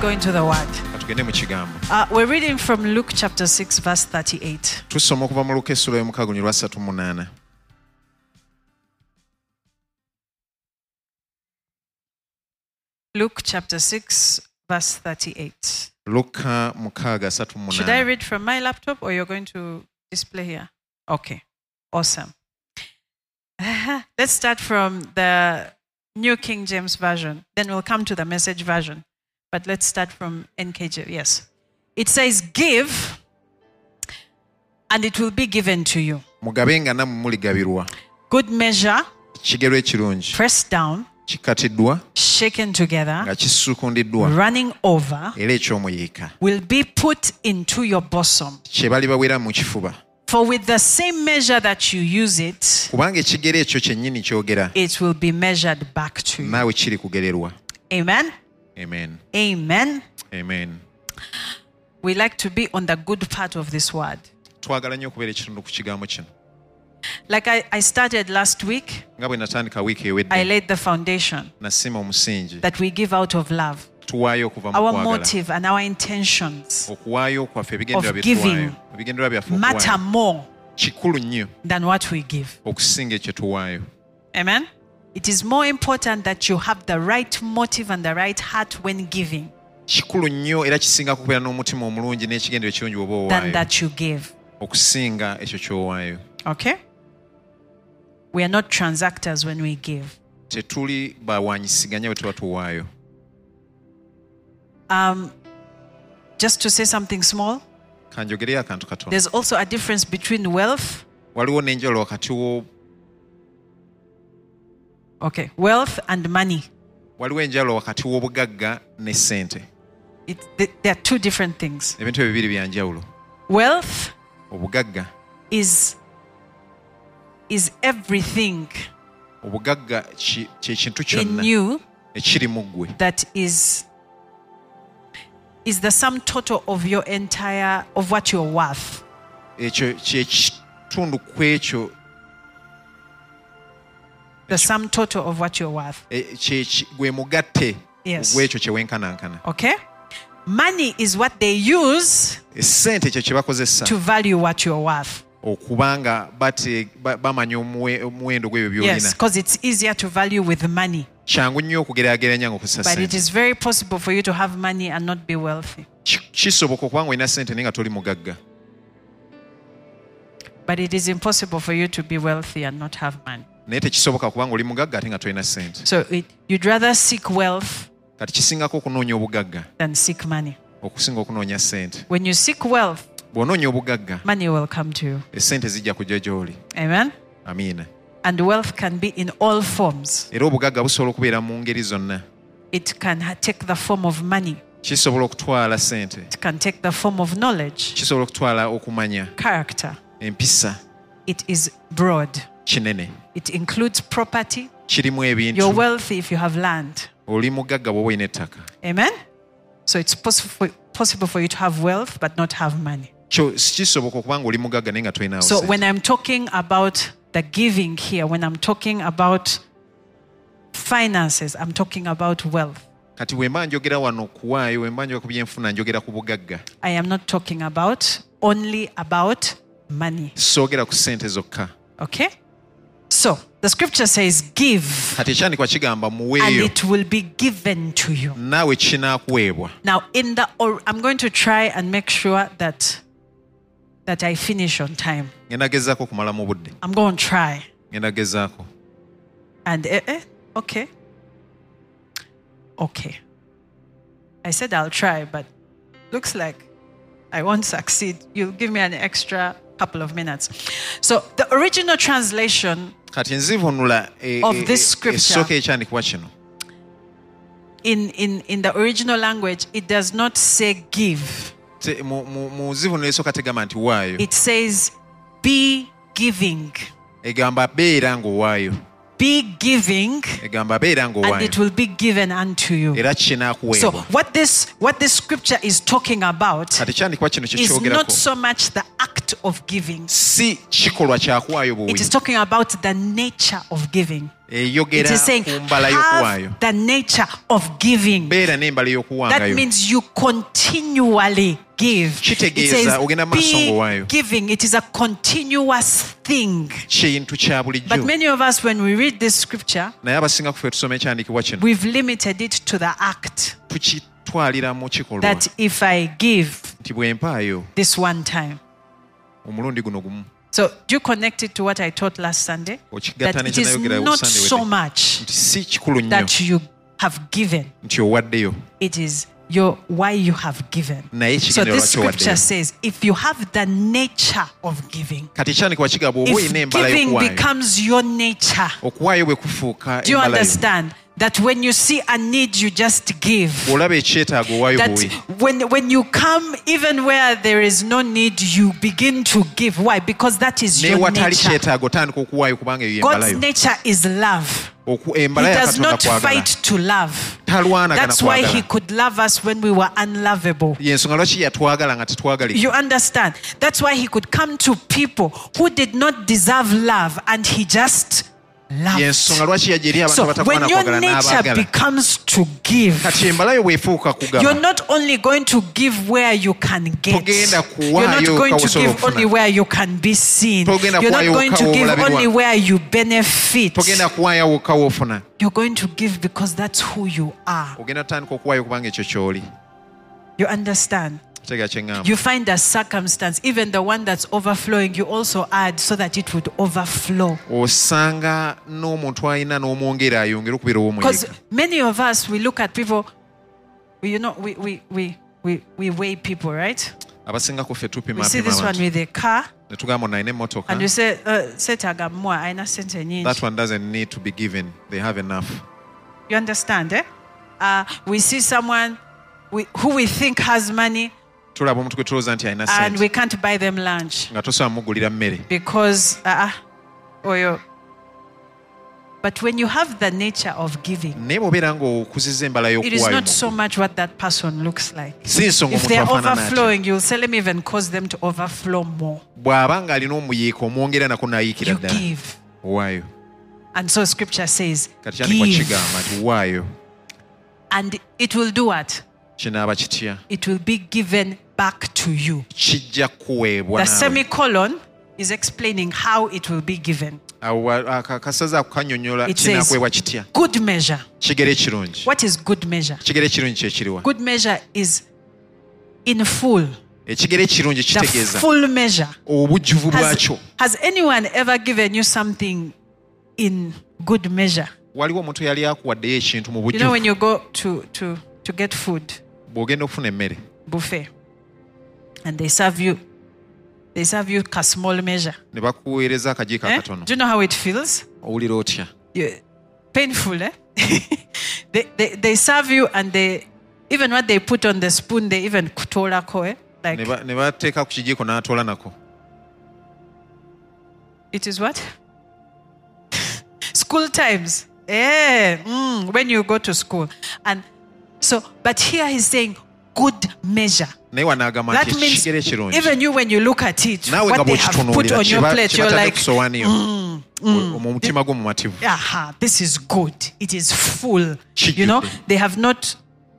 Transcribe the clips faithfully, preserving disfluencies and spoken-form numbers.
go into the word. Tugende mu kigambo. Uh, we're reading from Luke chapter six verse thirty-eight. Tusoma okuva mu Luka essula y'omukaaga lwa ssatu mu munaana. Luke chapter six verse thirty-eight. Luka mukaaga ssatu mu munaana. Should I read from my laptop or you're going to display here? Okay. Awesome. Let's start from the New King James Version. Then we'll come to the Message Version. But let's start from N K J. Yes. It says, give, and it will be given to you. Mugabenga nammwe muligabirwa. Good measure, Kigero ekirungi. pressed down, Kikatiddwa. shaken together, Nga kisukundiddwa. running over, Era ekyomuyiika. will be put into your bosom. Kye bali bawera mu kifuba. For with the same measure that you use it, Kubanga ekigero ekyo kyennyini kyogera. it will be measured back to you. Naawe kiri kugererwa. Amen. Amen. Amen. Amen. We like to be on the good part of this word. Twagala nnyo okubeera ekitundu ku kigambo kino. Like I, I started last week, Nga bwe natandika wiiki I ewedde. laid the foundation Nasima omusingi. that we give out of love. Tuwaayo okuva mu Our kwagala. motive and our intentions Okuwaayo kwaffe ebigendererwa of bye giving tuwaayo. Ebigendererwa byaffe matter okuwaayo. more Kikulu nnyo than what we give. okusinga ekyo tuwaayo. Amen. It is more important that you have the right motive and the right heart when giving Kikulu nnyo era kisinga kubeera n'omutima omulungi n'ekigendero ekirungi bw'oba than owaayo. that you give. Okusinga ekyo ky'owaayo. Okay? We are not transactors when we give. Tetuli bawanyisiganya bwe tuba tuwaayo. Um, just to say something small, Kanjogereyo akantu katono. there's also a difference between wealth, Waliwo n'enjawulo wakati wo okay, wealth and money. waliwo enjawulo wakati w'obugagga ne ssente. It, they, they are two different things. Ebintu ebyo bibiri bya njawulo. Wealth Obugagga. is is everything Obugagga ki- kye kintu in kyonna you ekiri mu ggwe. that is is the sum total of your entire of what you're worth. Ekyo kye kitundu ku ekyo The sum total of what you're worth. e- kye ki- gwe mugatte Yes. gw'ekyo kye wenkanankana. Okay? Money is what they use Essente ekyo kye bakozesa to value what you're worth. okubanga bate ba- bamanya omuwe- omuwendo gw'ebyo Yes, by'olina. because it's easier to value with money. Kyangu nnyo okugeraageranya ng'okozesa But it ssente. is very possible for you to have money and not be wealthy. Ki- Kisoboka okubanga olina ssente naye nga toli mugagga. But it is impossible for you to be wealthy and not have money. Naye tekisoboka kubanga oli mugagga ate nga tolina ssente. So it, you'd rather seek wealth Kati kisingako okunoonya obugagga than seek money. okusinga okunoonya ssente. When you seek wealth, Bw'onoonya obugagga, money will come to you. essente zijja kujja gy'oli. Amen? Amiina. And wealth can be in all forms. Era obugagga busobola okubeera mu ngeri zonna. It can ha- take the form of money. Kisobola okutwala ssente. It can take the form of knowledge, Kisobola okutwala okumanya, character. empisa, It is broad. kinene. It includes property. Kirimu You're ebintu. wealthy if you have land. Oli mugagga bw'oba olina ettaka. Amen? So it's possible for, possible for you to have wealth but not have money. Kyo kisoboka okubanga oli mugagga naye nga tolinaawo So ssente. when I'm talking about the giving here, when I'm talking about finances, I'm talking about wealth. Kati bwe mba njogera wano kuwaayo, bwe mba njogera ku byenfuna njogera ku bugagga. I am not talking about only about money. Soogera ku ssente zokka. Okay? So the scripture says, give, Kati ekyandikwa kigamba and muweeyo, it will be given to you. naawe kinaakuweebwa. Now, in the, or I'm going to try and make sure that that I finish on time. Ngenda gezaako kumala mu budde. I'm going to try. Ngenda gezaako. And eh, eh, okay, okay. I said I'll try, but looks like I won't succeed. You'll give me an extra couple of minutes. So the original translation Kati nzivunula e- Of e- this e- scripture. essooka ekyandikibwa kino. in in in the original language, it does not say give. Te- mu- mu mu nzivunula esooka tegamba nti waayo. It says be giving, Egamba beera ng'owaayo. be giving, Egamba beera and ng'owaayo. it will be given unto you. Era So kinaakuweebwa. what this what this scripture is talking about Kati ekyandikibwa kino kye is kyogerako. not so much the act act of giving. si kikolwa kyakuwaayo It buwi is talking about the nature of giving. It eyogera is saying, ku mbala y'okuwaayo have the nature of giving. beera n'embala That y'okuwangayo means you continually give. It Kitegeeza says, ogenda mu maaso be ng'owaayo. giving. It is a continuous thing. kintu kya But bulijjo many of us, when we read this scripture, naye abasinga kufe tusoma ekyandiikibwa kino we've limited it to the act tukitwalira mu kikolwa that if I give nti bwe mpaayo this one time. omulundi guno gumu So do you connect it to what I taught last Sunday? okigatta That ne it is kyenayogera not Sunday so wedde. much nti si kikulu nnyo that you have given. nti owaddeyo It is your why you have given. naye So ekigenero this lwaki scripture owaddeyo says, if you have the nature of giving, kati ekyandiikibwa kigamba oba if olina embala giving y'okuwaayo becomes your nature, okuwaayo bwe kufuuka do you embala yo understand that when you see a need, you just give? bw'olaba ekyetaago owaayo That buwi when, when you come, even where there is no need, you begin to give. Why? Because that is naye your watali nature. kyetaago otandika okuwaayo kubanga eyo God's embalayo nature is love. Oku- He embala ya does katonda not kwagala fight to love. talwanagana That's why he kwagala could love us when we were unlovable. yensonga lwaki yatwagala nga tetwagalika You understand? That's why he could come to people who did not deserve love and he just loved. yensonga lwaki yajja eri abantu So abatakwana when your kwagala nature n'abaagala becomes to give, kati embala yo bw'efuuka you're kugaba not only going to give where you can get. Togenda You're not kuwaayo going to kawosola give okufuna. only where you can be seen. Togenda You're not kuwaayo going to wokka give w'olabirwa. only where you benefit. togenda kuwaayo wokka w'ofuna You're going to give because that's who you are. ogenda tutandika okuwaayo kubanga ekyo ky'oli You understand? tegera kyeŋŋamba You find a circumstance, even the one that's overflowing, you also add so that it would overflow. osanga n'omuntu alina n'omwongera ayongera okubeera Because ow'omuyiga many of us, we look at people, we, you know, we, we, we, we, we weigh people, right? abasinga ku ffe tupima We see pima this one abantu with a car, ne tugamba ono alina emmotoka and we say, uh, setaga mwa, aina sente nyingi. that one doesn't need to be given they have enough You understand, eh? Uh, we see someone we, who we think has money, tulaba omuntu gwe tulowooza nti alina and sente we can't buy them lunch nga tosobola mugulira mmere because, uh, oyo. But when you have the nature of giving, naye bw'obeera ng'okuzizza embala it is y'okuwaayo not so much what that person looks like. si nsonga If omuntu they're afaanana ati overflowing, you'll say, let me even cause them to overflow more. bw'aba ng'alina omuyiika omwongera nako n'ayiikira You ddala give. waayo And so scripture says, kati kyandikwa give. kigamba nti waayo And it will do what? kinaaba kitya It will be given back to you. kijja kuweebwa The naawe semicolon is explaining how it will be given. awo wa- aka- kasaze ako kannyonnyola It says, kinaakwebwa kitya good measure. kigere ekirungi What is good measure? kigere ekirungi kyekiriwa Good measure is in full. ekigere ekirungi The kitegeeza full measure. obujjuvu Has, bwakyo has anyone ever given you something in good measure? waliwo omuntu yali akuwaddeyo ekintu mu You know, when bujjuvu you go to, to, to get food, bw'ogenda okufuna emmere buffet, and they serve you, they serve you a small measure. ne bakuweereza akajiiko Eh? akatono Do you know how it feels? owulira otya You, painful, eh? they, they, they serve you, and they, even what they put on the spoon, they even kutola ko, eh? ne Like, ba- ne bateeka ku kijiiko n'atoola nako it is what? School times. Eh, mm, when you go to school. And so, but here he's saying good measure. naye wanaagamba That nti means ekigere ekirungi even you, when you look at it, naawe nga what they have put bw'okitunuulira on your plate, you're kibatadde like, ku sowaani yo mu mutima gwo mumativu aha, this is good. It is full. Kijjudde. You know, they have not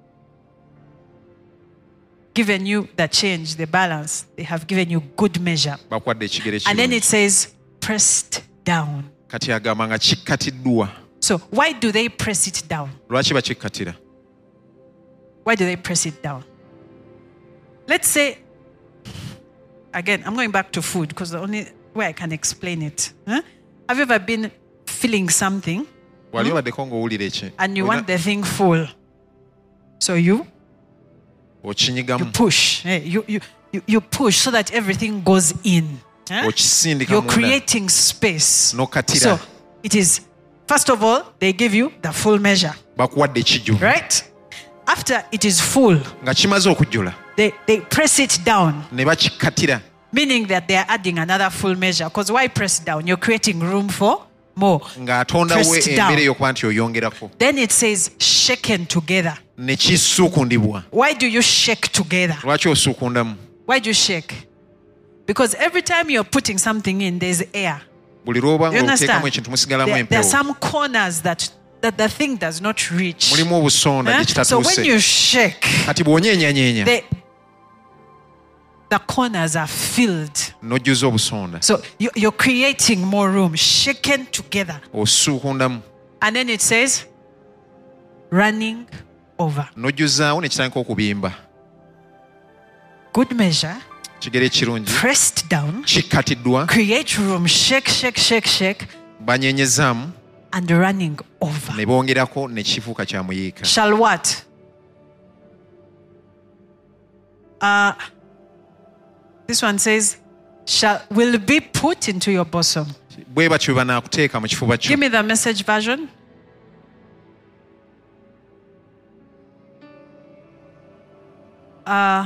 given you the change, the balance. They have given you good measure. bakuwadde ekigere And then ekirungi it says, pressed down. kati agamba nga kikkatiddwa So why do they press it down? lwaki bakikkatira Why do they press it down? Let's say, again, I'm going back to food because the only way I can explain it. Huh? Have you ever been feeling something wali obaddeko ng'owulira eki and you Olina- want the thing full? So you you okinyigamu push. eh, You, you, you, you push so that everything goes in. Huh? okisindika You're munda creating space. n'okkatira So it is, first of all, they give you the full measure, bakuwadde ekijjuvu right? After it is full, nga kimaze okujjula they, they press it down, ne bakikkatira meaning that they are adding another full measure. Because why press down? You're creating room for more. ng'atondawo Pressed down. emmere y'okuba nti oyongerako Then it says shaken together. ne kisuukundibwa Why do you shake together? lwaki osuukundamu Why do you shake? Because every time you're putting something in, there's air. buli lwoba You ng'oteekamu understand? ekintu musigalamu There, there are empewo some corners that, that the thing does not reach. mulimu obusonda Eh? gye So when kitatuuse you shake, kati bw'onyenyanyeenya the, the corners are filled. n'ojjuza obusonda So you, you're creating more room, shaken together. osuukundamu And then it says, running over. n'ojjuzaawo ne kitandika okubimba Good measure, kigere ekirungi pressed down, kikkatiddwa create room, shake, shake, shake, shake, banyenyezaamu and running over. ne bongerako ne kifuuka kya muyiika Shall what? Uh, this one says, shall will be put into your bosom. bwe batyo bwe banaakuteeka mu kifuba kyo Give me the message version. Uh,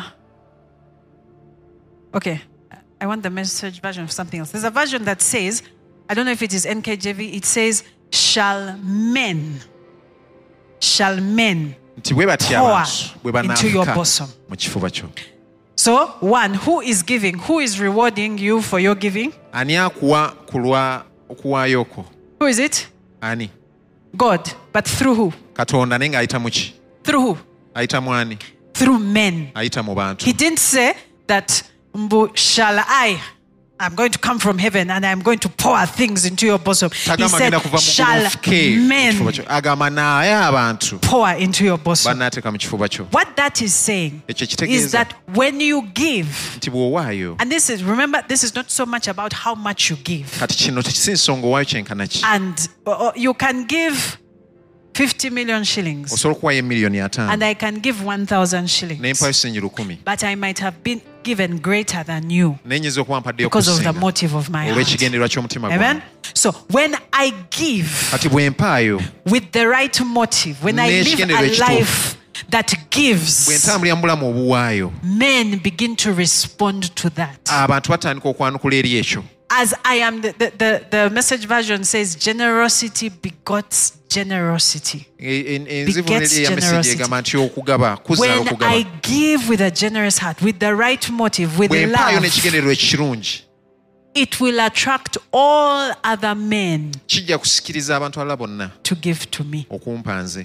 okay, I want the message version of something else. There's a version that says, I don't know if it is N K J V, it says, shall men, shall men. nti bwe batya Pour abantu bwe into your banaafuka bosom. mu kifuba kyo So, one, who is giving? Who is rewarding you for your giving? ani akuwa ku lwa okuwaayo okwo Who is it? ani God. But through who? katonda naye ng'ayita mu ki Through who? ayita mu ani Through men. ayita mu bantu He didn't say that, Mbu, shall I? I'm going to come from heaven and I'm going to pour things into your bosom. He tagamba said, agenda kuva mu shall ofuke mu kifuba men kyo agamba naye abantu pour into your bosom. banaateeka mu kifuba kyo What that is saying ekyo is kitegeeza that when you give, nti bw'owaayo and this is, remember, this is not so much about how much you give. kati kino tekisi nsonga owaayo kyenkana ki And uh, you can give fifty million shillings osobola okuwaayo emiliyoni ataano and I can give one thousand shillings. n'empaayo sinyi lukumi But I might have been given greater than you naye nyinza okuba mpaddeyo because of the okusinga motive of my heart. olw'ekigendererwa ky'omutima Amen? gwange So when I give kati bwe mpaayo with the right motive, when I live N'ekigendererwa a ekituufu. life that bwe gives, ntambulira mu bulamu obuwaayo men begin to respond to that. abantu batandika okwanukula eri ekyo As I am, the, the, the, the message version says, generosity begots generosity. E- en- enzivulu Begets ya message generosity. egamba nti okugaba kuzaala When okugaba I give with a generous heart, with the right motive, with bwe mpaayo love, n'ekigendererwa ekirungi it will attract all other men kijja kusikiriza abantu abalala bonna to give to me. okumpa nze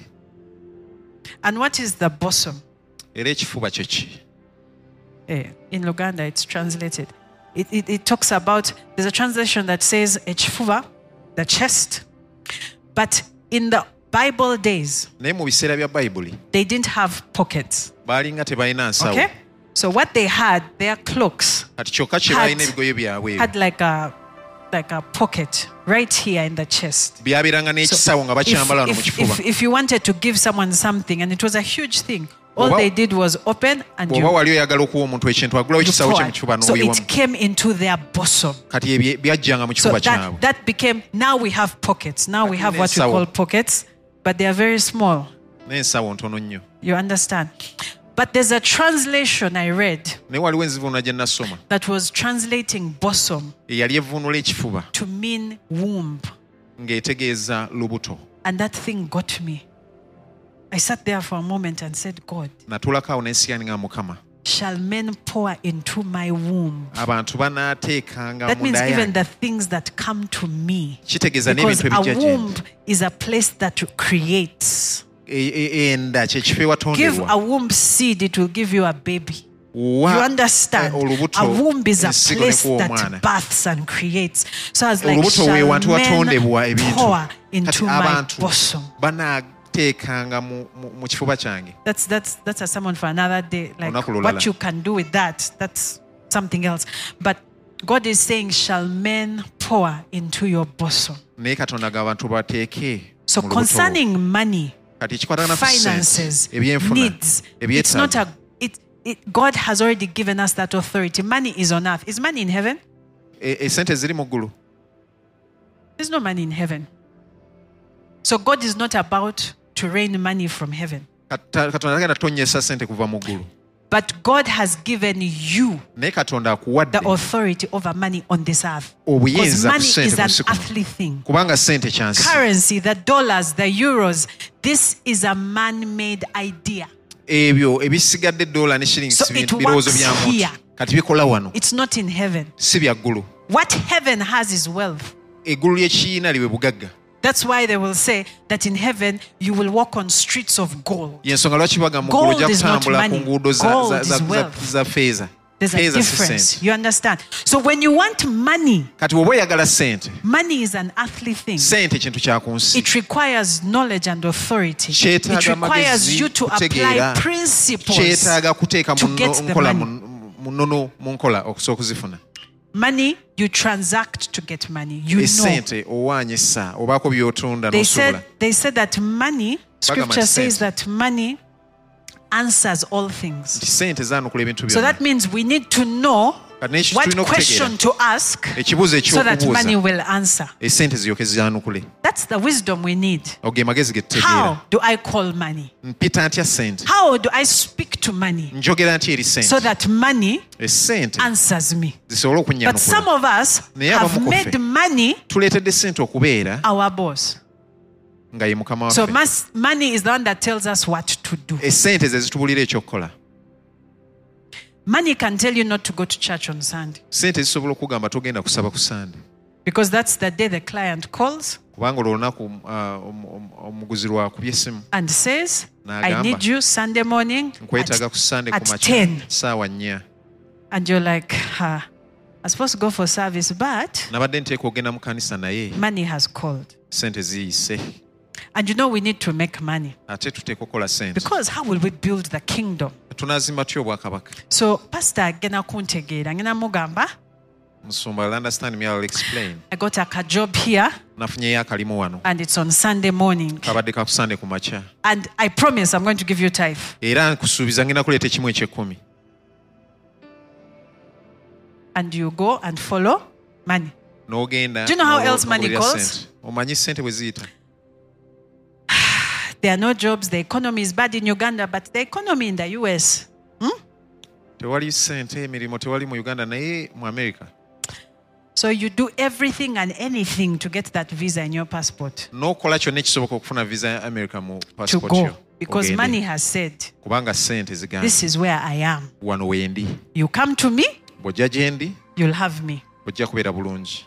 And what is the bosom? era ekifuba kyo ki Eh, In Luganda, it's translated. It, it, it talks about, there's a translation that says echifuva, the chest. But in the Bible days, naye mu biseera bya bayibuli they didn't have pockets. baalinga tebalina nsawo Okay? So what they had, their cloaks, kati kyokka kye Had- baalina ebigoye byabwe had like a like a pocket right here in the chest. byabeeranga n'ekisawo nga If, bakyambala wano mu if, kifuba if, if you wanted to give someone something and it was a huge thing, all Oba- they did was open and bw'oba you, wali oyagala okuwa omuntu ekintu agulawo you ekisawo kye mu poured. kifuba So n'oyiwamu it came into their bosom. kati ebyo byajjanga mu So kifuba that, kyabwe that became, now we have pockets. Now we have what we N'ensawo. call pockets, but they are very small. n'ensawo ntono nnyo You understand? But there's a translation I read naye waliwo enzivunula gye nasoma that was translating bosom eyali evvuunula ekifuba to mean womb. ng'etegeeza lubuto And that thing got me. I sat there for a moment and said, God, natuulako awo nensiganinga mukama shall men pour into my womb? abantu banaateekanga That mu means nda even yange the things that come to me. kitegeeza Because n'ebintu a ebijja womb gyendi is a place that creates. E- e- enda kyekifo Give a ewatondebwa womb seed, it will give you a baby. wa You understand? eh, olubuto A womb is a ensigo place n'ekuwa that omwana births and creates. So I was like, olubuto we shall wantu watondebwa men ebintu pour kati into my abantu bosom? banaateekanga mu- mu mu kifuba kyange That's that's that's a sermon for another day. Like Olunaku lulala. what you can do with that, that's something else. But God is saying, shall men pour into your bosom? naye katonda ga abantu bateeke So mu lubuto concerning money, kati ekikwatagana ku finances, sente ebyenfuna needs, it's not ebyetaaga a it, it God has already given us that authority. Money is on earth. Is money in heaven? E- esente ziri mu ggulu There's no money in heaven. So God is not about to rain money from heaven. Kata- katonda tagenda tonnyesa sente kuva mu ggulu But God has given you naye katonda akuwadde the authority over money on this earth. Because obuyinza ku money sente is ku an nsi kuno earthly thing. kubanga sente kyansi Currency, the dollars, the euros, this is a man-made idea. ebyo ebisigadde dola ne shillings So it birowoozo works bya muntu here. kati bikola wano It's not in heaven. si bya ggulu. What heaven has is wealth. Eggulu lyekiina liwe bugagga. That's why they will say that in heaven you will walk on streets of gold. Yensonga lwaki baga mu ggulu Gold ojja is not kutambula ku money. nguudo za- Gold za- is za- za- wealth. za feeza. There's a Feeza si difference. ssente. You understand? So when you want money, Kati bw'oba oyagala ssente, money is an earthly thing. ssente kintu kya ku nsi. It requires knowledge and authority. It Kyetaaga requires magezi, you to kutegeera. apply principles. Kyetaaga kuteeka to mu get nno- the nkola money. mu- mu nnono mu nkola okusobola okuzifuna. Money, you transact to get money. You know. Essente owaanya essa obaako by'otunda They n'osobola. said, they said that money, scripture says sente. that money answers all things. Nti ssente zaanukula ebintu So byonna. that means we need to know Kati n'ekyo what tulina question okutegeera to ask ekibuuzo so that money eky'okubuuza will answer. essente ziryoke zizaanukule. That's the wisdom we need. Ago ge magezi ge tutegeera. How do I call money? Mpita ntya ssente? How do I speak to money Njogera ntya eri so ssente? that money Essente answers me? zisobole But some okunnyanukula. of us Naye have abamu ku made ffe money tuleetedde ssente okubeera our boss. nga ye mukama So waffe. mas- money is the one that tells us what to do. Essente ze zitubuulira ekyokukola. Money can tell you not to go to church on Sunday Ssente zisobola okugamba togenda kusaba ku Sande. because that's the day the client calls Kubanga olwo olunaku ah, om- om- omuguzi lwakubye essimu and says, I n'agamba need you Sunday morning nkwetaaga ku at, Sande ku at makya ten. saawa nnya. And you're like, ah, I'm supposed to go for service, but Nabadde nteeka ogenda mu kanisa naye money has called. ssente ziyise. And you know we need to make money Ate tuteeka okukola ssente. because how will we build the kingdom? Tunaazimba tutya obwakabaka? So pastor agenda kuntegeera ngenda mugamba Musumba, I'll understand me, I'll explain. I got a job here Nafunyeyo akalimu wano. and it's on Sunday morning. Kabadde ka ku Sande ku makya. And I promise I'm going to give you tithe. Era nkusuubiza ngenda kuleeta ekimu eky'ekkumi. And you go and follow money. N'ogenda. Do you know how n'o- else money n'owulira calls? ssente. Omanyi ssente bwe ziyita. There are no jobs. The economy is bad in Uganda, but the economy in the U S. Tewali ssente, emirimu tewali mu Uganda naye mu America. So you do everything and anything to get that visa in your passport N'okola kyonna ekisoboka okufuna visa ya America mu to passport go yo. because Ogende. money has said, Kubanga ssente zigamba this is where I am. wano wendi. You come to me, Bw'ojja gye ndi, you'll have me. ojja kubeera bulungi.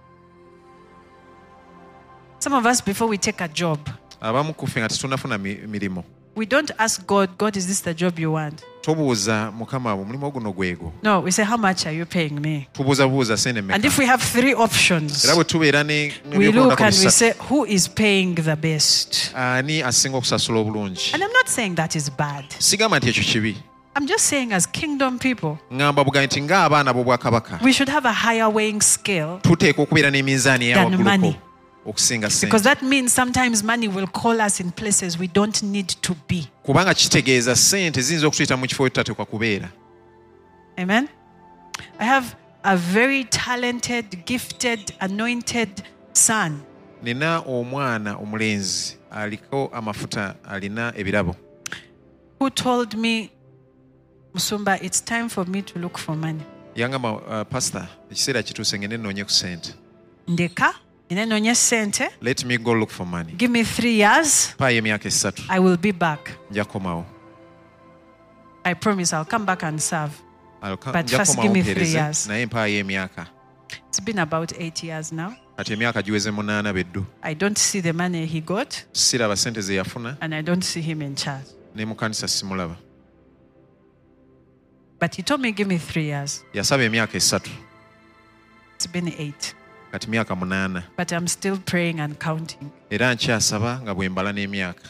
Some of us, before we take a job, Abamu ku ffe nga tetunnafuna mi- mirimu. we don't ask God, God, is this the job you want? Tobuuza Mukama omulimu guno gwego. No, we say, how much are you paying me? Tubuuza buuza ssente And mmeka. if we have three options, Era bwe tubeera ne- we look n'ebyokulondako and we bisatu, say, who is paying the best? ani asinga okusasula obulungi? And I'm not saying that is bad. Sigamba nti ekyo kibi. I'm just saying, as kingdom people, Ngamba bugambi nti ng'abaana b'obwakabaka we should have a higher weighing scale tuteeka okubeera n'eminzaani eya Than money. wagguluko okusinga because ssente. that means sometimes money will call us in places we don't need to be. Kubanga kitegeeza ssente ziyinza okutuyita mu kifo tutateekwa kubeera. Amen. I have a very talented, gifted, anointed son. Nina omwana omulenzi aliko amafuta alina ebirabo Who told me, Musumba, it's time for me to look for money. yangamba uh, pastor ekiseera kituuse ngende nnoonye ku ssente. Ndeka, ninenonye sente. Let me go look for money. Give me three years, Mpaayo emyaka esatu I will be back. nja kukomawo. I promise I'll come back and serve. Alka- But nja first kukomawo give me three mpeereze years. naye mpaayo emyaka. It's been about eight years now. Kati emyaka giweze munaana beddu. I don't see the money he got, Siraba ssente ze yafuna and I don't see him in charge. ne mu kanisa simulaba. But he told me, give me three years. Yasaba emyaka esatu It's been eight. kati myaka munaana. But I'm still praying and counting. Era nkyasaba nga bwe mbala n'emyaka.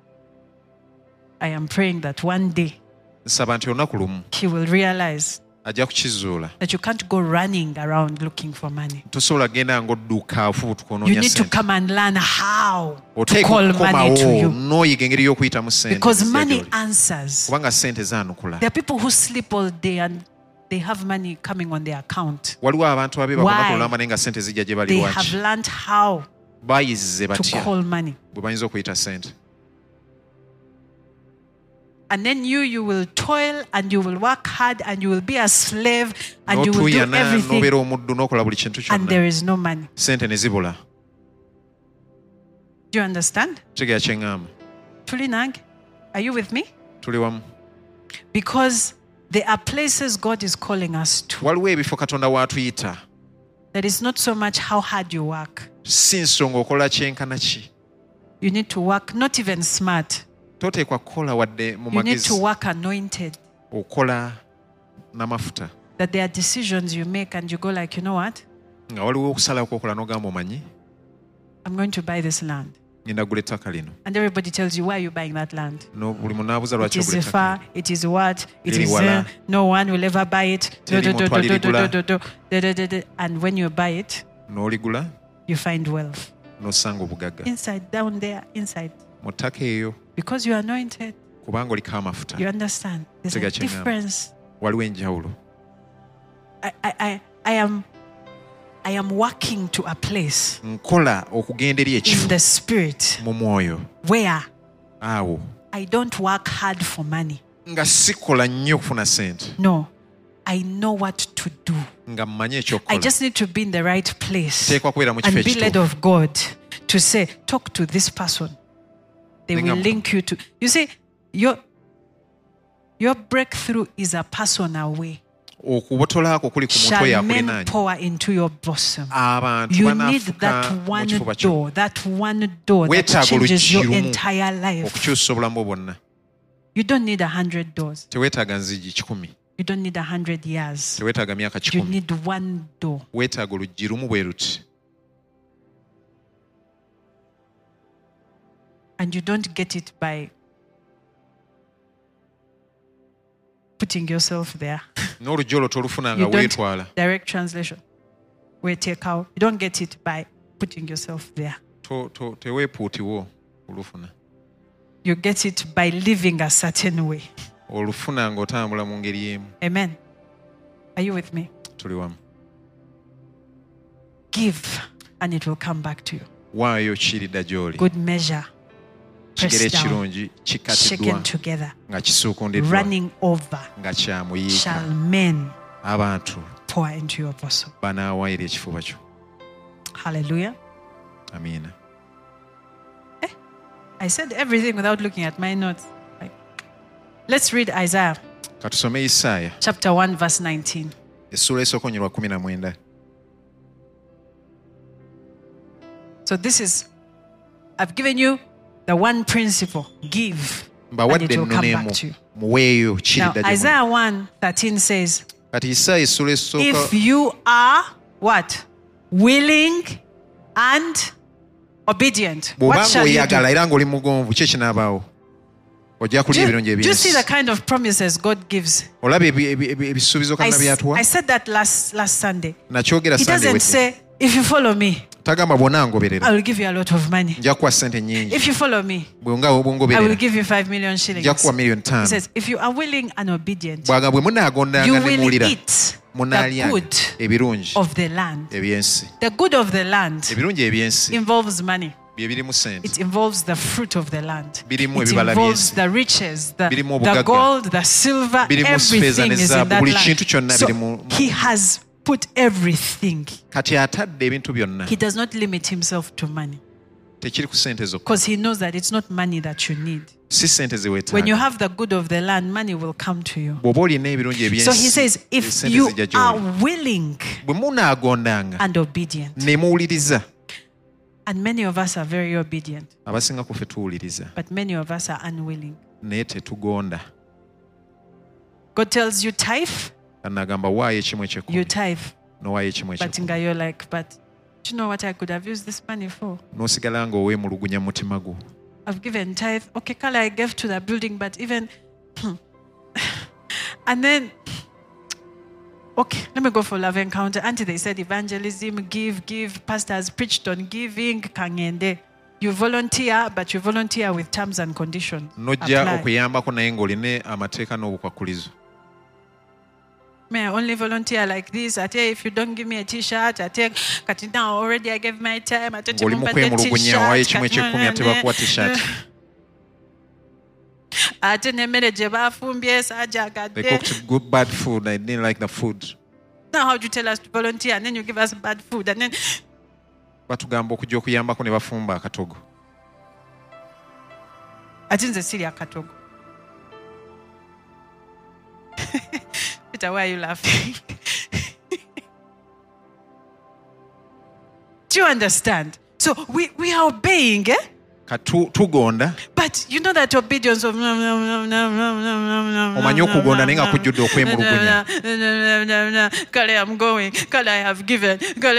I am praying that one day Nsaba nti olunaku lumu he will realize ajja kukizuula. that you can't go running around looking for money. Tosobola genda ng'odduka afubutuka You onoonya need to ssente. come and learn how to Oteeka call money to okukomawo you. n'oyiga engeri y'okuyitamu ssente. Because mu money kiseera gy'oli. answers. Kubanga ssente zaanukula. There are people who sleep all day and they have money coming on their account. Waliwo abantu abe Why? bakoma kulamba naye nga ssente zijja gye bali They have lwaki. learned how Bayizize to batya call money. bwe bayinza okuyita ssente. And then you, you will toil and you will work hard and you will be a slave and you will do N'otuuyana everything n'obeera omuddu n'okola buli kintu and kyonna. there is no money. Ssente ne zibula. Do you understand? Kitegeera kye ŋŋamba. Tulinang, are you with me? Tuli wamu. Because There are places God is calling us to. Waliwo ebifo Katonda w'atuyita. That is not so much how hard you work. Si nsonga okola kyenkana ki. You need to work not even smart. Toteekwa kukola wadde mu You need magezi. to work anointed. Okola n'amafuta. That there are decisions you make and you go like, you know what? Nga waliwo okusalawo kwokola n'ogamba omanyi. I'm going to buy this land. Ngenda gula ettaka lino. And everybody tells you, why are you buying that land? No, buli mundu abuuza It lwaki ogula is ettaka far, lino. it is what, it Liri is wala. uh, no one will ever buy it. Do, Teri do, do, muntu do, do, do, alirigula. do, do, do, do, do, do. And when you buy it, N'oligula you find wealth. n'osanga obugagga. Inside, down there, inside. Mu ttaka eyo Because you are anointed. kubanga oliko amafuta. You understand? There's a Tega kyeŋŋamba. difference. Waliwo enjawulo. I, I, I, I am I am working to a place Nkola okugenda eri in ekifo the spirit mu mwoyo. where Awo I don't work hard for money. nga sikola nnyo okufuna ssente. No. I know what to do. Nga mmanyi I ekyokukola. just need to be in the right place Teekwa kubeera mu kifo and be led ekituufu. of God to say, talk to this person. They will Ninga- link you to. You see, your, your breakthrough is a person away. Okubotola ako kuli ku muntu oyo Shall men akulinaanye. pour into your bosom? Abantu You need banaafuka that mu one kifuba kyo. door, that one door that Weetaaga changes your oluggi lumu entire life. okukyusa obulamu bwo bwonna. You don't need a hundred doors. Teweetaaga nzigi kikumi. You don't need a hundred years. Teweetaaga myaka You kikumi. need one door. Weetaaga oluggi lumu bwe luti. And you don't get it by putting yourself there. N'oluggi olwo tolufuna nga You don't weetwala. direct translation. We take out. You don't get it by putting yourself there. To- to- Teweepuutiwo olufuna. You get it by living a certain way. Olufuna ng'otambula mu ngeri emu. Amen. Are you with me? Tuli wamu. Give and it will come back to you. Waayo kiridda gy'oli. Good measure. Kigere Pressed down, ekirungi kikatiddwa shaken together, nga kisuukundiddwa running over. nga kyamuyiika. Shall men Abantu pour into your bosom? banaawa eri ekifuba kyo. Hallelujah. Amiina. I said everything without looking at my notes. Like, let's read Isaiah Katusome Isaaya chapter one, verse nineteen. essuula esooka onyolwa kumi na mwenda. So this is, I've given you the one principle. Give. And Mbawadde it will come ennono back emu to you. muweeyo Now, kiridda gye muli. Isaiah one thirteen says, Kati Isaaya essuula esooka if you are what? Willing and obedient. What bw'oba shall you do? ng'oyagala era ng'oli mugonvu ki ekinaabaawo? Ojja kulya Do, ebirungi do you see ebyensi. the kind of promises God gives? Olaba ebi- ebi- ebi- ebisuubizo I, Katonda s- by'atuwa? I said that last last Sunday. Nakyogera He Sunday doesn't wedde. say, if you follow me, Tagamba bw'onangoberera I will give you a lot of money. nja kuwa ssente nnyingi. If you follow me, Bwonga I will bw'ongoberera give you five million shillings. nja kuwa miliyoni He ttaano. says, if you are willing and obedient, Bwaga bwe munaagondanga you ne will muwulira eat the munaalya good ebirungi of the land. ebyensi. The good of the land Ebirungi ebyensi involves money. bye birimu ssente. It involves the fruit of the land. Birimu It ebibala involves by'ensi. the riches, the, Birimu the obugagga. gold, the silver, Birimu ffeeza everything ne is in zaabu. that Buli kintu land. kyonna So biri mu- he has put everything. Kati atadde ebintu byonna He does not limit himself to money tekiri ku ssente zokka. because he knows that it's not money that you need. Si ssente ze When you weetaaga. have the good of the land, money will come to you. Bw'oba olina ebirungi ebyensi So he says, if ssente you zijja are gy'oli. willing Bwe munaagondanga and obedient, ne muwuliriza. and many of us are very obedient, Abasinga ku ffe tuwuliriza but many of us are unwilling. naye tetugonda. God tells you tithe, Anagamba waayo ekimu you ekyekumi tithe, n'owaayo ekimu but ekyekumi. nga you're like, but do you know what I could have used this money for? N'osigala ng'oweemulugunya mu mutima gwo. I've given tithe. Okay, Carla, I gave to the building, but even, and then, okay, let me go for Love Encounter. Auntie, they said evangelism, give, give. Pastors preached on giving. Kangende. You volunteer, but you volunteer with terms and conditions. Nojja Apply. okuyambako naye ng'olina amateeka n'obukwakulizo. May I only volunteer like this? I tell you, if you don't give me a t-shirt, I tell kati now already I gave my time. I tell you, Ng'oli mu kwemulugunya waayo ekimu ekyekumi ate bakuwa t-shirt. ate n'emmere gye baafumbye They saajagadde. cooked good bad food. I didn't like the food. Now how do you tell us to volunteer and then you give us bad food and then Batugamba okujja okuyambako ne bafumba akatogo. ate nze siri akatogo. Peter, why are you laughing? Do you understand? So we, we are obeying, eh? Katu- tugonda But you know that obedience of omanyi okugonda naye nga kujjudde okwemulugunya. Kale, I'm going. Kale, I have given. Kale,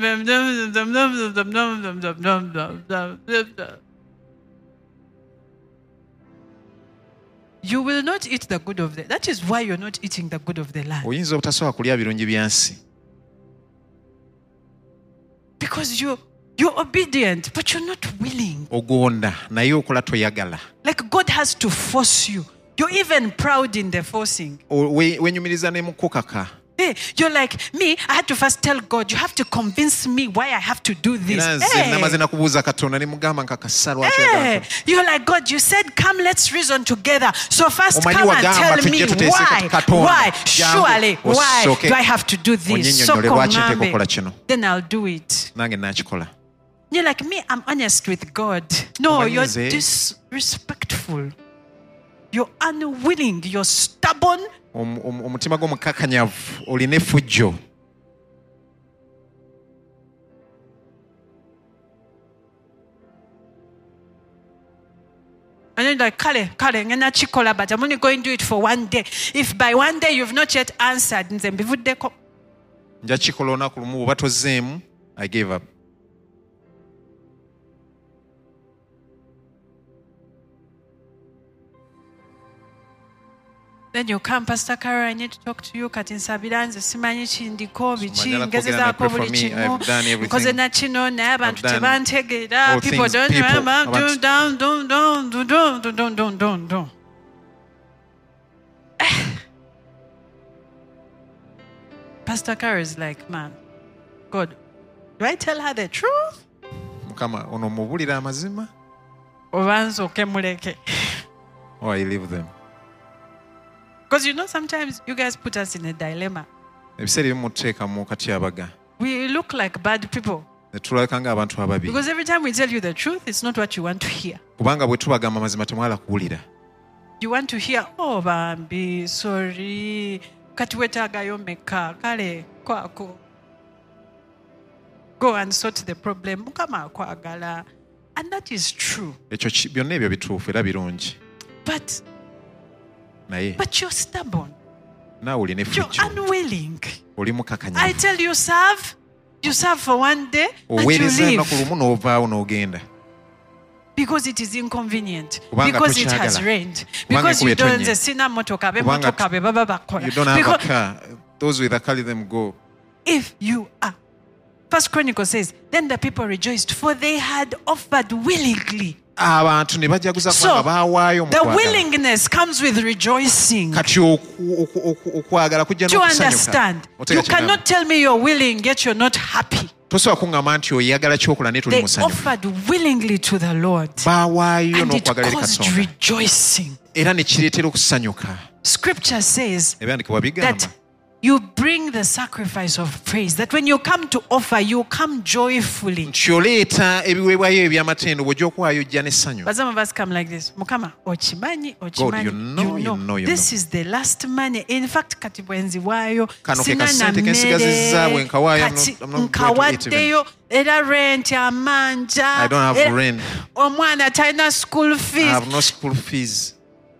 you will not eat the good of the. That is why you're not eating the good of the land. Oyinza obutasobola kulya birungi bya nsi Because you you're obedient, but you're not willing. ogonda naye okola toyagala. Like God has to force you. You're even proud in the forcing. O- we- wenyumiriza ne mu kukaka. Hey, you're like me. I had to first tell God, you have to convince me why I have to do this. Era nze Hey. namaze nakubuuza Katonda ne mugamba nkakasa lwaki Hey, oyagala. you're like, God, you said, come, let's reason together. So first Omanyi come and wagamba tell me tujje tuteese why, Katonda. why, Jangu, surely, why osooke do I have to do this? onnyinyonnyole lwaki nteeka okukola kino. Then I'll do it. Nange nakikola. You're like, me, I'm honest with God. No, Omanyi you're nze- disrespectful. You're unwilling. You're stubborn. Omu- omu- omutima gw'omukakanyavu olina effujjo. And then like, kale, kale, ngena chikola, but I'm only going to do it for one day. If by one day you've not yet answered, nze mbivuddeko. Nja kikola olunaku lumu bw'oba tozzeemu, I gave up. Then you come, Pastor Carol, I need to talk to you. Kati nsabira nze simanyi kindiko biki Manjala ngezezaako kwogera na buli pray for me. kimu I've done everything. nkoze na kino naye abantu I've done tebantegeera all people things, don't people, remember abantu- do down do down do down do down do down do. Pastor Carol is like, man, God, do I tell her the truth? Mukama ono mubulira amazima Oba nsooke muleke? or I leave them. Because you know sometimes you guys put us in a dilemma. Ebiseera ebimu mututeeka mu katyabaga. We look like bad people. Ne tulabika ng'abantu ababi. Because every time we tell you the truth, it's not what you want to hear. Kubanga bwe tubagamba amazima temwala kuwulira. You want to hear, oh, Bambi, sorry. Kati wetaagayo meka, kale, kwako. Go and sort the problem. Mukama akwagala. And that is true. Ekyo ki- byonna ebyo bituufu era birungi. But, Naye but you're stubborn. naawe olina You're effujjo. unwilling. Oli I mukakanyavu. tell you, serve. You serve for one day and you Oweereza olunaku leave. lumu n'ovaawo n'ogenda. Because it is inconvenient. Kubanga Because it tokyagala. has rained. Kubanga Because you enkuba don't etonnye. sina motoka be Kubanga motoka be baba bakola. You don't have Because a car. Those with a car, let them go. if you are. First Chronicle says, then the people rejoiced, for they had offered willingly. Abantu ne bajaguza So, kubanga baawaayo mu the kwagala. willingness comes with rejoicing. Kati oku- oku- oku- okwagala kujja Do you n'okusanyuka. understand? Oteeka You kye cannot tell me you're willing, yet you're not happy. tosobola kuŋŋamba nti oyagala kyokola naye tuli They musanyufu. offered willingly to the Lord. Baawaayo And it n'okwagala eri caused Katonda. rejoicing. Era ne kireetera okusanyuka. Scripture says Ebyandikibwa bigamba that you bring the sacrifice of praise. That when you come to offer, you come joyfully. nti oleeta ebiweebwayo eby'amatendo bw'ojja okuwaayo ojja n'essanyu. But some of us come like this. Mukama, ochimanyi, God, ochimanyi. you know, you know, you This know. is the last money. In fact, kati bwenzi waayo, Kano ke sina na kasente ke nsigazizza, bwe nkawaayo, I'm kati not- I'm not going to eat nkawaddeyo, era rent amanja. I don't have era- rent. Omwana talina school I fees. have no school fees.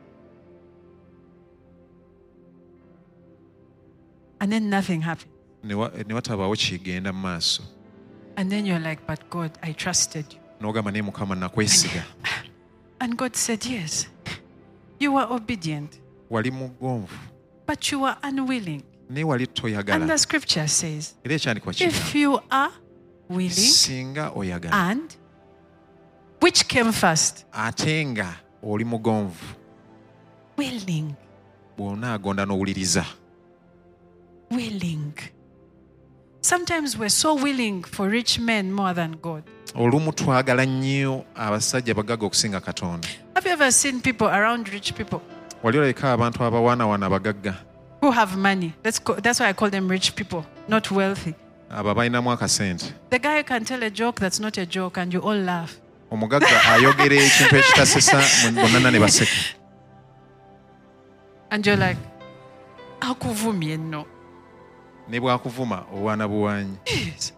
And then nothing happened. Ne wa- ne watabaawo kigenda mu maaso. And then you're like, but God, I trusted you. N'ogamba naye Mukama nakwesiga. And God said, yes, you were obedient, Wali mugonvu but you were unwilling. naye wali And toyagala. the scripture says, Era ekyandikwa if kigamba. you are willing, Singa oyagala. and which came first? Ate nga oli mugonvu Willing, bw'onaagonda n'owuliriza. willing. Sometimes we're so willing for rich men more than God. Olumu twagala nnyo abasajja bagagga okusinga Katonda. Have you ever seen people around rich people Wali olabika abantu abawaanawaana bagagga who have money? Let's go, that's why I call them rich people, not wealthy. abo balinamu akasente. The guy can tell a joke that's not a joke and you all laugh. Omugagga ayogera ekintu ekitasesa bonna ne baseka. And you're like, akuvumye nno. ne bw'akuvuma owaana buwanyi. Yes.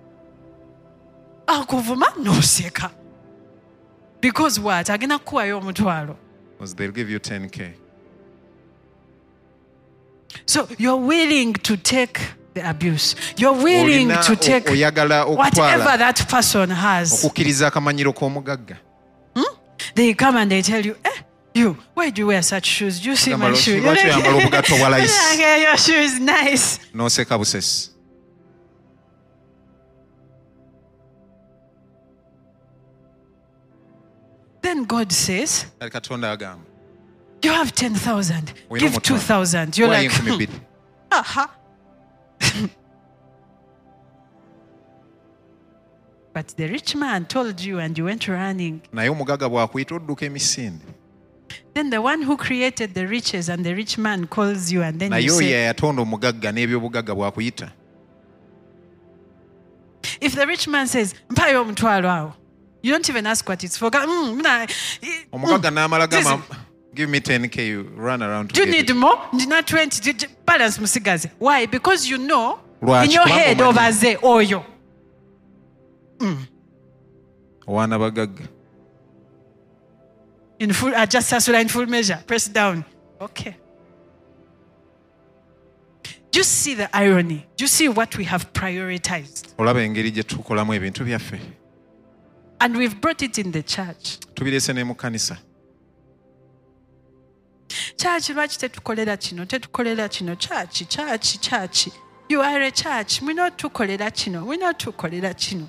Akuvuma n'oseka. Because what? Agenda kuwayo omutwalo. Because they'll give you ten K. So you're willing to take the abuse. You're willing Olina to take oyagala whatever okutwala that person has. okukkiriza akamanyiro k'omugagga. They come and they tell you, eh, you, why do you wear such shoes? Do you see my Gamba, shoe? lwaki oyambala obugatto bwa layisi? Okay, your shoe is nice. N'oseka busesi. Then God says, Kale Katonda agamba you have ten thousand. Olina Give omutwalo. two thousand. You're Wayo like, enkumi hmm, bbiri. aha. But the rich man told you and you went running. Naye omugagga bw'akuyita odduka emisinde. Then the one who created the riches and the rich man calls you and then Naye you oyo say, eyatonda omugagga n'ebyobugagga bw'akuyita. if the rich man says, mpayo omutwalo awo, you don't even ask what it's for. Mm, nah, Omugagga n'amala this- gamba, give me ten K, you run around to do you get need it. more? Ndina twenty. J- j- Balance musigazi. Why? Because you know Lwaki? in your Kubanga head omanyi. over there, oyo. Owaana bagagga. In full, I just sasula in full measure. Press down. Okay. Do you see the irony? Do you see what we have prioritized? Olaba engeri gye tukolamu ebintu byaffe. And we've brought it in the church. Tubirese ne mu kkanisa. Church, lwaki tetukolera kino, tetukolera kino, church, church, church. You are a church. We not tukolera kino, we not tukolera kino.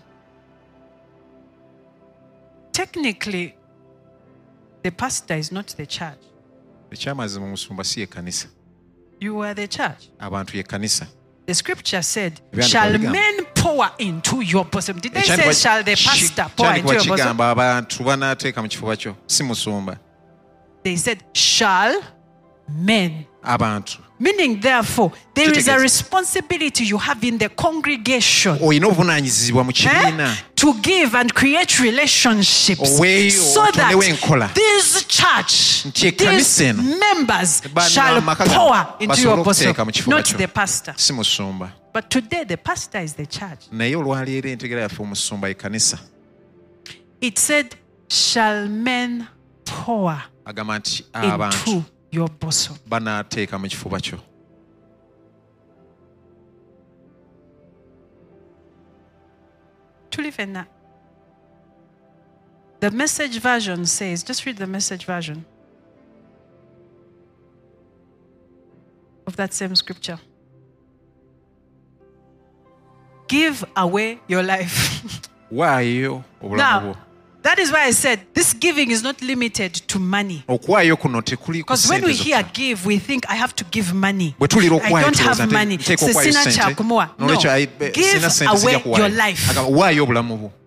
Technically, the pastor is not the church. Ekyamazima omusumba si ye kkanisa. You are the church. Abantu ye kkanisa. The scripture said, Ebyandikwa shall bigamba. men pour into your bosom? Did they say, Ekyandikwa shall the ki- pastor pour into ekyandikwa your bosom? kigamba abantu banaateeka mu kifuba kyo, si musumba. They said, shall men. Abantu. Meaning, therefore, there is a Kitegeeza. responsibility you have in the congregation Olina obuvunaanyizibwa mu kibiina. eh, to give and create relationships Oweeyo, so otondewo enkola. that this church, Nti ekkanisa these eno, members bano shall amaka gano pour into your basobole bosom, okuteeka mu kifuba not kyo. the pastor. Si musumba. But today, the pastor is the church. Naye olwaleero entegera yaffe omusumba ye kkanisa. It said, shall men pour Agamba nti abantu into your bosom. banaateeka mu kifuba kyo. Tuli fenna. The Message version says, just read the Message version of that same scripture. Give away your life. Waayo obulamu Now, bwo. that is why I said this giving is not limited to money. Okuwaayo kuno tekuli ku Because when ssente we hear zokka. give, we think I have to give money. Bwe tulira I okuwaayo don't tulowooza have nti money. nteekwa So okuwaayo sina ssente. kyakumuwa. No. N'olwekyo ayi- be- Give sina ssente zijja away kuwaayo. your life. Agamba, waayo obulamu bwo.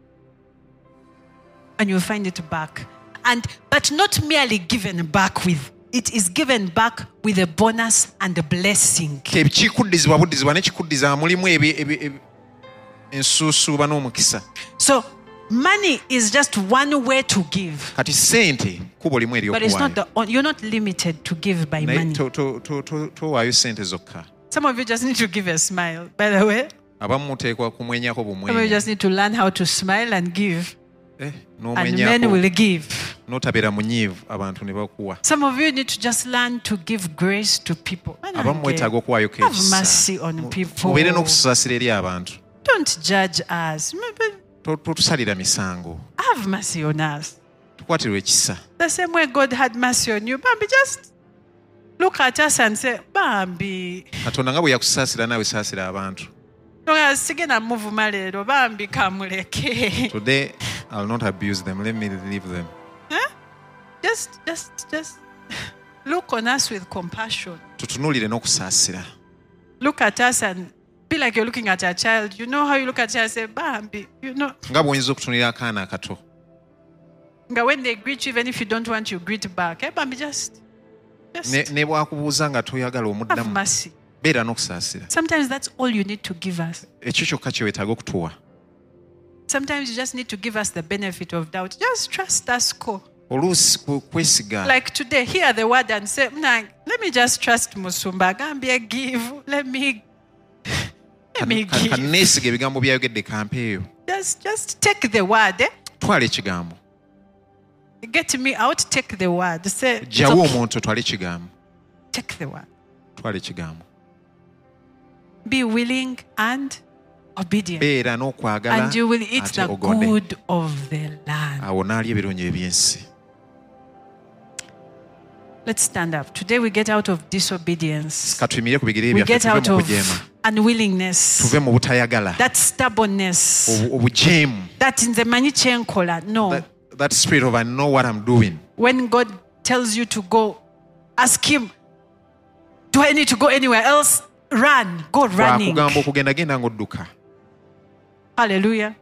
And you'll find it back. And but not merely given back with. It is given back with a bonus and a blessing. Ekikuddizibwa buddizibwa n'ekikuddizibwa mulimu ebi- ebi- ebi- ensuusuuba n'omukisa. So money is just one way to give. Kati ssente kkubo limu But it's not ery'okuwaayo. the on- you're not limited to give by Naye money. to- to- to- to- towaayo ssente zokka. Some of you just need to give a smile, by the way. Abamu muteekwa kumwenyako Some of you bumwenya. just need to learn how to smile and give. Eh, And men n'omwenyako will give. n'otabeera munyiivu abantu ne bakuwa. Some of you need to just learn to give grace to people. Abamu mwetaaga okuwaayo Have mercy on people. mubeere n'okusaasira eri abantu. Don't judge us. To- totusalira misango. Have mercy on us. Tukwatirwe ekisa. The same way God had mercy on you. Bambi, just look at us and say, Bambi. Katonda nga bwe yakusaasira naawe saasira abantu. Sigenda muvuma leero bambi kamuleke. Today I'll not abuse them. Let me leave them. Just, just, just look on us with compassion. Tutunuulire n'okusaasira. Look at us and be like you're looking at a child. You know how you look at a child and say, Bambi, you know. Nga bw'oyinza okutunulira akaana akato. Nga when they greet you, even if you don't want you greet back. Eh, Bambi, just, just Ne ne bw'akubuuza nga toyagala have omuddamu. mercy. Beera n'okusaasira. Sometimes that's all you need to give us. Ekyo kyokka kye weetaaga okutuwa. Sometimes you just need to give us the benefit of doubt. Just trust us, ko. oluusi ku- kwesiga Like today, hear the word and say, "Nah, let me just trust Musumba. Gambia give. Let me, let me Kan- kan- give. kanneesiga ebigambo byayogedde kampeeyo Just, just take the word. Eh? twala ekigambo Get me out. Take the word. Say, "It's jjawo okay." omuntu otwale ekigambo Take the word. twala ekigambo Be willing and obedient, beera n'okwagala and you will eat ate the ogonde good of the land. awo n'alya ebirungi eby'ensi. Let's stand up. Today we get out of disobedience. ka tuyimire ku bigere We byaffe get tuve out mu of bujeema unwillingness, tuve mu butayagala that stubbornness, obu- obujeemu that in the manichenkola. No. that, that spirit of I know what I'm doing. When God tells you to go, ask Him, do I need to go anywhere else? Run. Go running. Bw'akugamba okugenda genda ng'odduka. Hallelujah.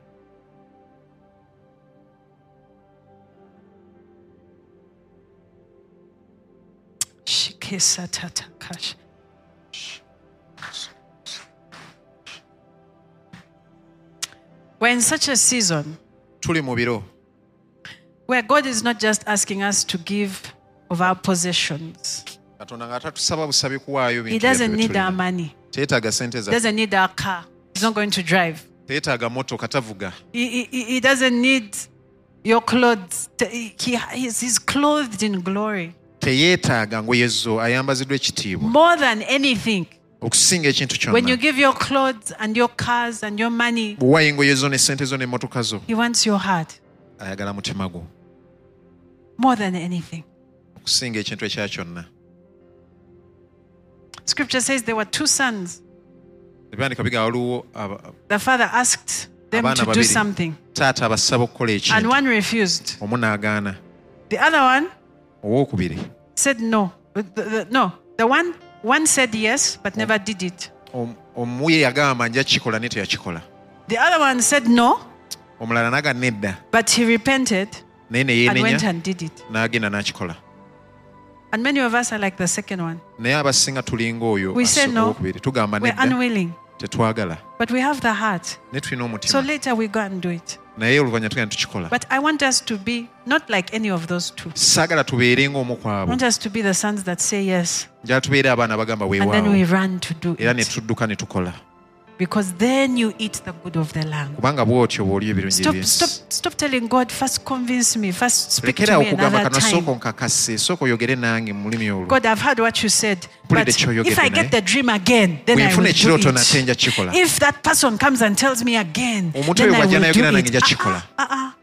Shikesatatakasha. We're in such a season Tuli mu biro where God is not just asking us to give of our possessions. Katonda nga tatusaba busabi kuwaayo He bintu byaffe doesn't bye need our tulina. money. Teetaaga sente He za doesn't need our car. He's not going to drive. teetaaga motoka tavuga. He, he, he doesn't need your clothes. He, he's, he's clothed in glory. Teyeetaaga ngoye zo ayambaziddwa ekitiibwa More than anything, okusinga ekintu when you kyonna. give your clothes and your cars and your money, Bw'owaayo engoye zo n'essente zo n'emmotoka zo He wants your heart. ayagala mutima gwo More than anything. okusinga ekintu ekya kyonna. Scripture says there were two sons. Ebyandika biga waliwo aba- The father asked them Abaana to do babiri. something, taata abasaba okukola and ekintu one refused. omu n'agaana The other one owookubiri said no. The- the- the- no. The one one said yes, but never did it. Om- omu ye yagamba nja kikola ne teyakikola. The other one said no, Omulala n'aga nedda but he repented naye ne and went yeenenya and did it. n'agenda n'akikola. And many of us are like the second one. Naye abasinga tulinga oyo We say aso- no. owookubiri tugamba We're nedda unwilling, tetwagala but we have the heart. ne tulina So omutima later we go and do it. naye oluvannyuma tugenda tukikola. But I want us to be not like any of those two. Saagala tubeere ng'omu ku I abo. want us to be the sons that say yes, Njala tubeere abaana bagamba and then we weewaawo run to do era ne it. tudduka ne tukola. Because then you eat the good of the land. Kubanga bw'otyo bw'olya ebirungi Stop, eby'ensi. stop, stop telling God, first convince me, first speak to Lekera me okugamba another kano sooka time. onkakase sooka oyogere nange mu lulimi olwo. God, I've heard what you said. But Mpulidde ky'oyogedde if I naye. get the dream again, then Bwe I nfuna will do ekirooto nate it. nja kikola. If that person comes and tells me again, Omuntu then oyo I bw'ajja will do n'ayogera nange it. nja Ah, kikola. ah, ah, ah.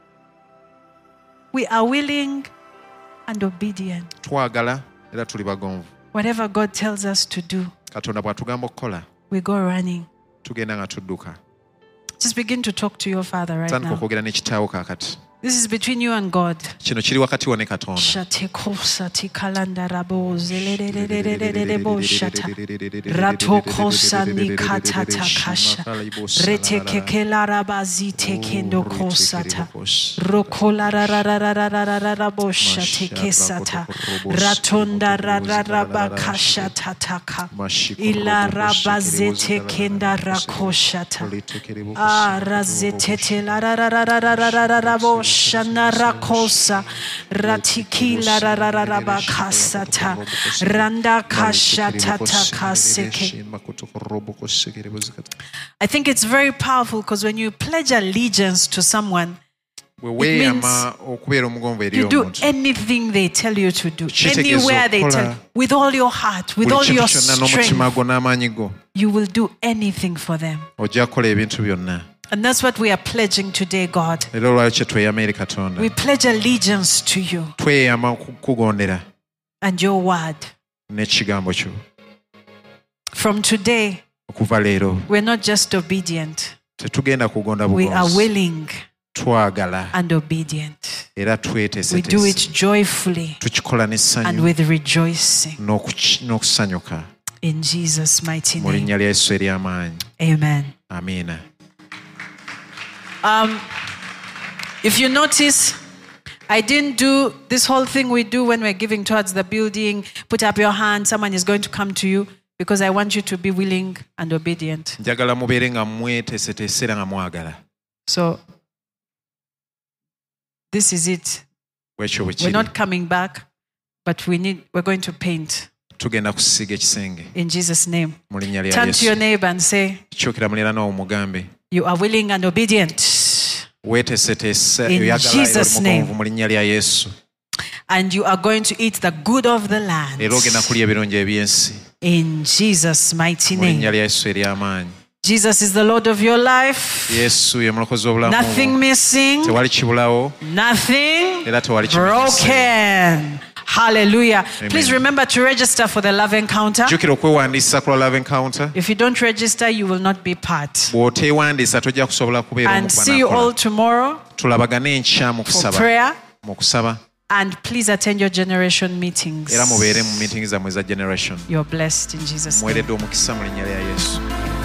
We are willing and obedient. Twagala era tuli bagonvu. Whatever God tells us to do, Katonda bw'atugamba okukola we go running. tugenda nga tudduka. Just begin to talk to your Father right Tandika now. okwogera n'ekitaawo kaakati. This is between you and God. Kino kiri wakati wo ne Katonda. Shatekosa tikalanda rabo zelelelelelelebo shata. Ratokosa nikata takasha. Retekekela rabazi tekendo kosata. Rokola rararararararabo shatekesata. Ratonda rararabakasha tataka. Ila rabazete kenda rakoshata. Ah, razetete la rararararararabo shana rakosa ratikila rarararabakasata randa kashata takaseke. I think it's very powerful because when you pledge allegiance to someone, Bwe It means weeyama okubeera omugonvu eri you do omuntu. anything they tell you to do, Kitegeeza anywhere they tell okukola you, with all your heart, with Buli all kintu your kyonna n'omutima strength, gwo n'amaanyi go. you will do anything for them. Ojja kukola ebintu byonna. And that's what we are pledging today, God. Era olwayo kye tweyama eri Katonda. We pledge allegiance to you Tweyama kukugondera and your word. n'ekigambo kyo. From today, Okuva leero we're not just obedient, tetugenda kugonda we are bugonzi. willing Twagala and obedient. era We do tweteeseteese. it joyfully Tukikola and n'essanyu with rejoicing. n'okuki- n'okusanyuka. In Jesus' mighty Mu name. linnya lya Yesu ery'amaanyi. Amen. Amiina. Um, if you notice, I didn't do this whole thing we do when we're giving towards the building. Put up your hand, someone is going to come to you, because I want you to be willing and obedient. Njagala mubeere nga mweteeseteese era nga mwagala. So, this is it. bwekyo bwe We're kiri. not coming back, but we need, we're going to paint Tugenda kusiiga ekisenge in Jesus' name. mu linnya lya Turn to your Yesu. neighbor and say, Kyokera muliraanwa wo mugambe you are willing and obedient. weeteeseteese In oyagala era Jesus' oli name. mugonvu mu linnya lya Yesu. And you are going to eat the good of the land. Era ogenda kulya ebirungi eby'ensi In Jesus' mighty mu linnya name. lya Yesu ery'amaanyi. Jesus is the Lord of your life. Yesu ye mulokozi w'obulamu bwo. Nothing missing. Tewali kibulawo Nothing era tewali kimenyese. broken. Hallelujah. Amen. Please remember to register for the love encounter. Jjukira okwewandiisa ku lwa love encounter. If you don't register, you will not be part. Bw'oteewandiisa tojja kusobola kubeera omu And ku see you all banaakola. tomorrow Tulabagane enkya mu for kusaba. prayer. Mu kusaba And please attend your generation meetings. era mubeere mu meeting zammwe za generation. You're blessed in Jesus' name. Mweredde omukisa mu linnya lya Yesu.